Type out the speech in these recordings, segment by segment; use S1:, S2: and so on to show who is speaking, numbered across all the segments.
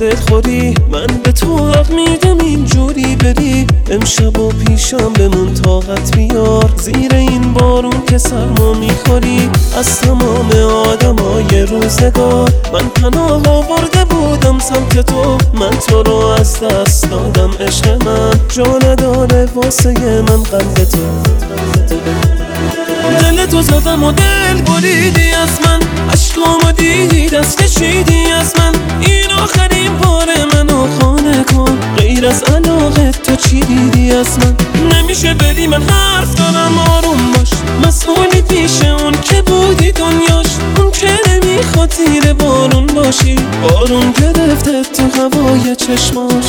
S1: دلخوری، من به تو حق میدم اینجوری بری. امشب و پیشم بمون طاقت بیار، زیر این بارون که سرما میخوری. از تمام آدمای روزگار من پناه آورده بودم سمت تو، من تو رو از دست دادم. عشق من جا نداره واسه من قلب تو. دل تو زدم و دل بریدی از من، عشقامو دیدی دست کشیدی از من. این آخرین بار منو خانه کن، غیر از علاقه تو چی دیدی از من؟ نمیشه بدی من حرف دارم آروم باش، مسئولی پیش اون که بودی دنیاش. اون که نمیخواد زیر بارون باشی، بارون گرفته تو هوای چشماش.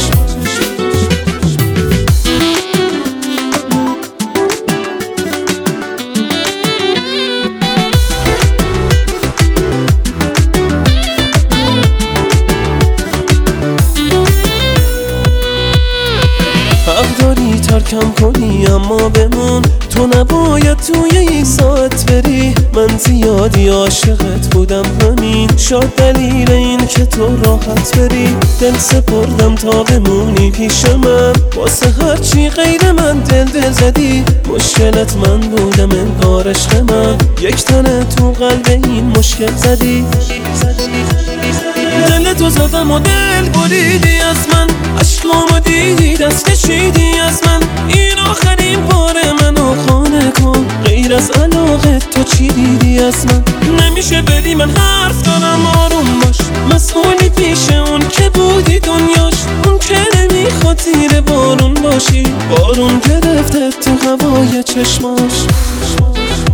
S1: حق داری ترکم کنی اما بمون، تو نباید توی یک ساعت بری. من زیادی عاشقت بودم همین شاید دلیل این که تو راحت بری. دل سپردم تا بمونی پیش من، واسه هرچی غیر من دل زدی. مشکلت من بودم انگار عشق من، یک تنه تو قلب این مشکل زدی. دل تو زدم و دل بریدی از من، عشقامو دیدی دست کشیدی از من. این آخرین بار منو خانه کن، غیر از علاقه تو چی دیدی از من؟ نمیشه بدی من حرف دارم آروم باش، مسئولی پیش اون که بودی دنیاش. اون که نمیخواد زیر بارون باشی، بارون گرفته تو هوای چشماش.